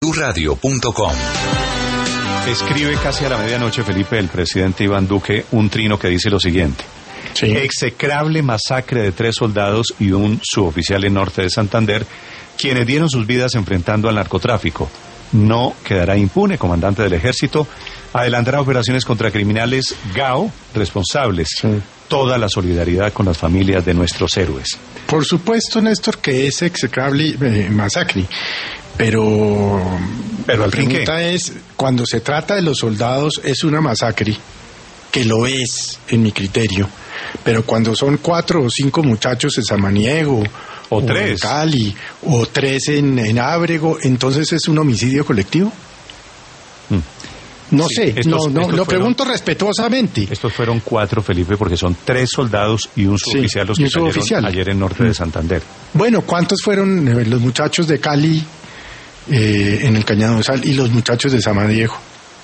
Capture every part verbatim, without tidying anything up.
blue radio punto com. Escribe casi a la medianoche, Felipe, el presidente Iván Duque, un trino que dice lo siguiente. Sí. Execrable masacre de tres soldados y un suboficial en norte de Santander, quienes dieron sus vidas enfrentando al narcotráfico. No quedará impune, comandante del ejército. Adelantará operaciones contra criminales. Gao, responsables. Sí. Toda la solidaridad con las familias de nuestros héroes. Por supuesto, Néstor, que es execrable eh, masacre. Pero, pero la pregunta es, cuando se trata de los soldados, es una masacre, que lo es, en mi criterio. Pero cuando son cuatro o cinco muchachos en Samaniego, o, o tres en Cali, o tres en, en Ábrego, entonces es un homicidio colectivo. Mm. No sí, sé, estos, no, no, lo fueron, pregunto respetuosamente. Estos fueron cuatro, Felipe, porque son tres soldados y un suboficial sí, los que cayeron suboficial. ayer en norte mm. de Santander. Bueno, ¿cuántos fueron eh, los muchachos de Cali eh, en el Cañado Sal y los muchachos de Samaniego?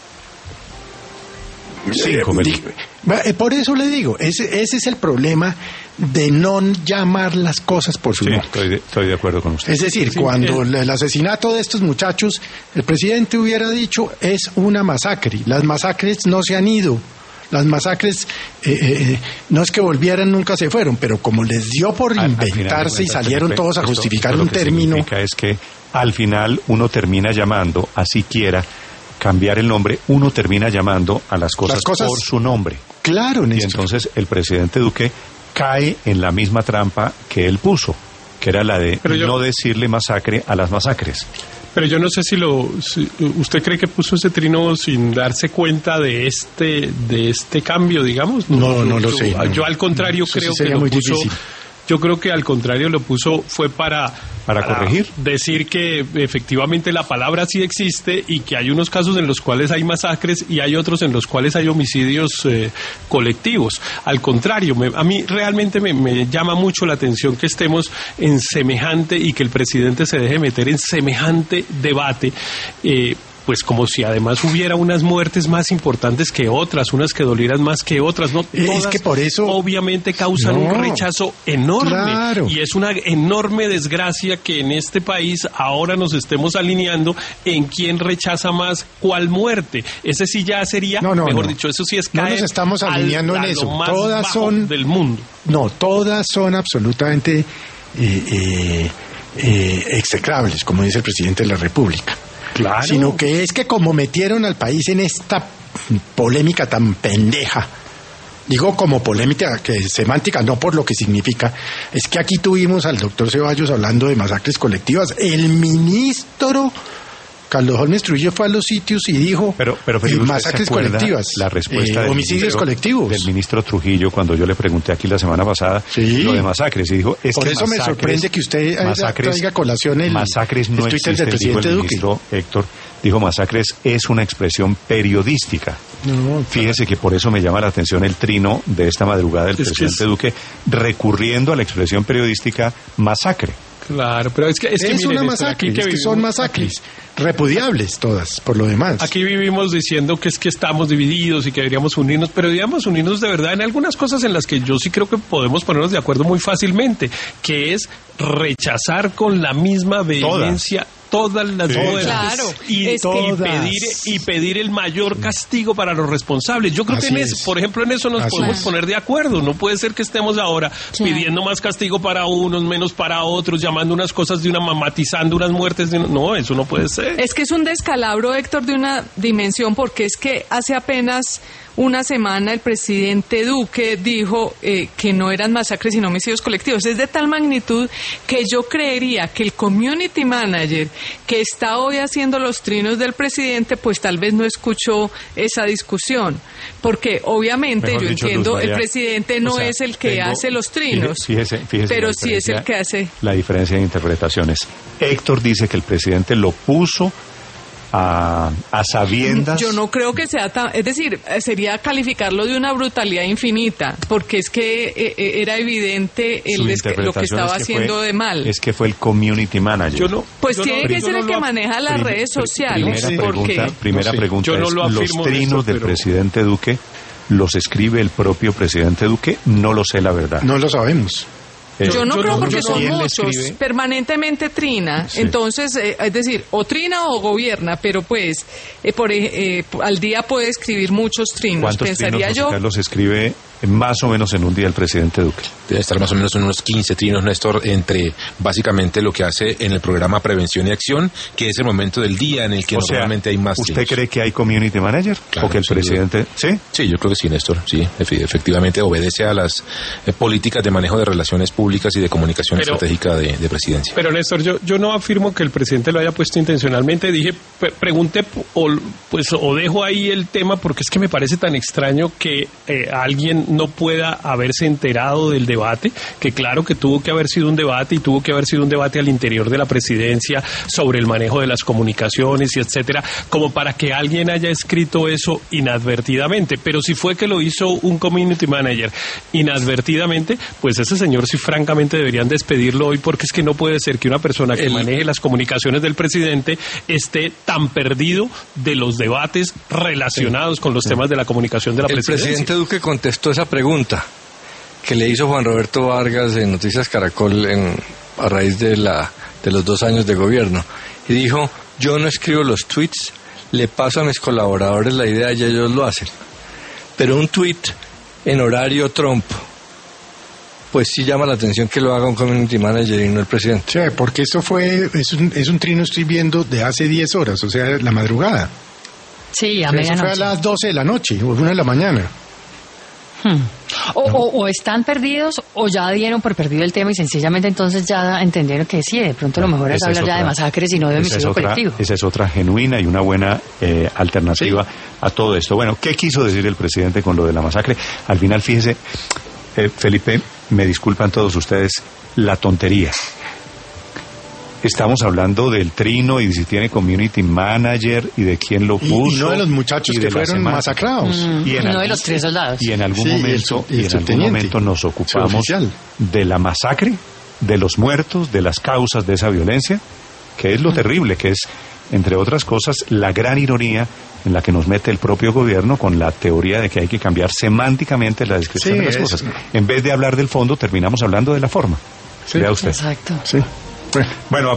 Cinco, Felipe. Eh, por eso le digo, ese, ese es el problema de no llamar las cosas por su sí, nombre. Estoy de, estoy de acuerdo con usted. Es decir, sí, cuando el, el asesinato de estos muchachos, el presidente hubiera dicho, es una masacre. Las masacres no se han ido. Las masacres, eh, eh, no es que volvieran, nunca se fueron, pero como les dio por al, inventarse al y salieron Felipe, todos a justificar esto, esto un término. Lo que significa es que al final uno termina llamando, así quiera, cambiar el nombre, uno termina llamando a las cosas, las cosas por su nombre. Claro, Néstor. Y entonces el presidente Duque cae en la misma trampa que él puso, que era la de yo, no decirle masacre a las masacres. Pero yo no sé si lo si usted cree que puso ese trino sin darse cuenta de este de este cambio, digamos. No, no, yo, no lo yo, sé. Yo, no. yo al contrario Eso creo sí que lo puso. Difícil. Yo creo que al contrario lo puso fue para, para para corregir, decir que efectivamente la palabra sí existe y que hay unos casos en los cuales hay masacres y hay otros en los cuales hay homicidios eh, colectivos. Al contrario, me, a mí realmente me, me llama mucho la atención que estemos en semejante y que el presidente se deje meter en semejante debate. Eh, Pues como si además hubiera unas muertes más importantes que otras, unas que dolieran más que otras, ¿no? Todas es que por eso obviamente causan no, un rechazo enorme. Claro. Y es una enorme desgracia que en este país ahora nos estemos alineando en quién rechaza más cuál muerte. Ese sí ya sería, no, no, mejor no. dicho, eso sí es caer no nos estamos alineando al, en eso. Más todas son del mundo. No, todas son absolutamente eh, eh, eh, execrables, como dice el presidente de la República. Claro. Sino que es que como metieron al país en esta polémica tan pendeja, digo como polémica que es semántica, no por lo que significa, es que aquí tuvimos al doctor Ceballos hablando de masacres colectivas. El ministro Carlos Holmes Trujillo fue a los sitios y dijo pero, pero, Felipe, eh, masacres colectivas, la respuesta eh, del homicidios ministro, colectivos. Del ministro Trujillo, cuando yo le pregunté aquí la semana pasada sí. lo de masacres, y dijo, es por que eso masacres, me sorprende que usted masacres, traiga colación el masacres no el Twitter existe, del presidente dijo el Duque. ministro Héctor, dijo masacres es una expresión periodística. No, Fíjese que por eso me llama la atención el trino de esta madrugada del es presidente es... Duque, recurriendo a la expresión periodística masacre. Claro, pero es que es, que, es miren, una masacre, aquí que es que vivimos, son masacres aquí, repudiables todas, por lo demás. Aquí vivimos diciendo que es que estamos divididos y que deberíamos unirnos, pero deberíamos unirnos de verdad en algunas cosas en las que yo sí creo que podemos ponernos de acuerdo muy fácilmente, que es rechazar con la misma vehemencia todas, todas las sí. muertes claro, y, es y pedir y pedir el mayor castigo para los responsables. Yo creo Así que en es. eso, por ejemplo, en eso nos Así podemos es. poner de acuerdo. No puede ser que estemos ahora claro. pidiendo más castigo para unos, menos para otros, llamando unas cosas de una matizando unas muertes de una... No, eso no puede ser. Es que es un descalabro, Héctor, de una dimensión, porque es que hace apenas una semana el presidente Duque dijo eh, que no eran masacres sino homicidios colectivos. Es de tal magnitud que yo creería que el community manager que está hoy haciendo los trinos del presidente, pues tal vez no escuchó esa discusión, porque obviamente Mejor yo dicho, entiendo, Luz María, el presidente no o sea, es el que tengo, hace los trinos, fíjese, fíjese pero sí es el que hace. La diferencia de interpretaciones. Héctor dice que el presidente lo puso A, a sabiendas. Yo no creo que sea tan, es decir, sería calificarlo de una brutalidad infinita, porque es que eh, era evidente el des, lo que estaba es que haciendo fue, de mal. Es que fue el community manager. Yo no, pues yo tiene no, que ser no el que lo, maneja las prim, redes sociales. Primera porque pregunta, primera no sé, pregunta yo no es, lo los afirmo trinos esto, del pero... presidente Duque, ¿los escribe el propio presidente Duque? No lo sé, la verdad. No lo sabemos. Yo no yo creo no- porque yo no- son ¿Quién le muchos, escribe? permanentemente trina, Sí. entonces, eh, es decir, o trina o gobierna, pero pues eh, por, eh, eh, al día puede escribir muchos trinos, ¿Cuántos pensaría trinos, José yo. Carlos, escribe más o menos en un día el presidente Duque? Debe estar más o menos en unos quince trinos, Néstor, entre básicamente lo que hace en el programa Prevención y Acción, que es el momento del día en el que O sea, normalmente hay más ¿usted trinos. cree que hay community manager? Claro, ¿O que el sin duda. presidente... ¿Sí? Sí, yo creo que sí, Néstor, sí, efe- efectivamente obedece a las eh, políticas de manejo de relaciones públicas y de comunicación Pero- estratégica de, de presidencia. Pero Néstor, yo, yo no afirmo que el presidente lo haya puesto intencionalmente. Dije, pre- pregunté o, pues, o dejo ahí el tema porque es que me parece tan extraño que eh, alguien no pueda haberse enterado del debate, que claro que tuvo que haber sido un debate y tuvo que haber sido un debate al interior de la presidencia sobre el manejo de las comunicaciones y etcétera, como para que alguien haya escrito eso inadvertidamente. Pero si fue que lo hizo un community manager inadvertidamente, pues ese señor sí francamente deberían despedirlo hoy, porque es que no puede ser que una persona que El- maneje las comunicaciones del presidente esté tan perdido de los debates relacionados con los temas de la comunicación de la El presidencia. presidente Duque contestó esa pregunta que le hizo Juan Roberto Vargas en Noticias Caracol en, a raíz de, la, de los dos años de gobierno. Y dijo, yo no escribo los tweets, le paso a mis colaboradores la idea y ellos lo hacen. Pero un tweet en horario Trump, pues sí llama la atención que lo haga un community manager y no el presidente. Sí, porque esto fue, es un, es un trino, estoy viendo, de hace diez horas, o sea, la madrugada. Sí, a O sea, eso fue a medianoche. las doce de la noche, o una de la mañana. Hmm. O, o, o están perdidos o ya dieron por perdido el tema y sencillamente entonces ya entendieron que sí, de pronto lo mejor es Esa hablar ya de otra- masacres y no de esa es homicidio otra- colectivo. Esa es otra genuina y una buena eh, alternativa a todo esto. Bueno, ¿qué quiso decir el presidente con lo de la masacre? Al final, fíjese, eh, Felipe, me disculpan todos ustedes, la tontería. Estamos hablando del trino y de si tiene community manager y de quién lo Y, puso. y no de los muchachos y que de la fueron semana. masacrados. Mm, Y en no de algún- los tres soldados. Y en algún Sí, y el momento, sub- y el y en algún subteniente, momento nos ocupamos suboficial. de la masacre, de los muertos, de las causas de esa violencia, que es lo terrible, que es, entre otras cosas, la gran ironía en la que nos mete el propio gobierno con la teoría de que hay que cambiar semánticamente la descripción Sí, de las es- cosas. En vez de hablar del fondo, terminamos hablando de la forma. Sí. Vea usted. Exacto. Sí. Bueno. Bueno,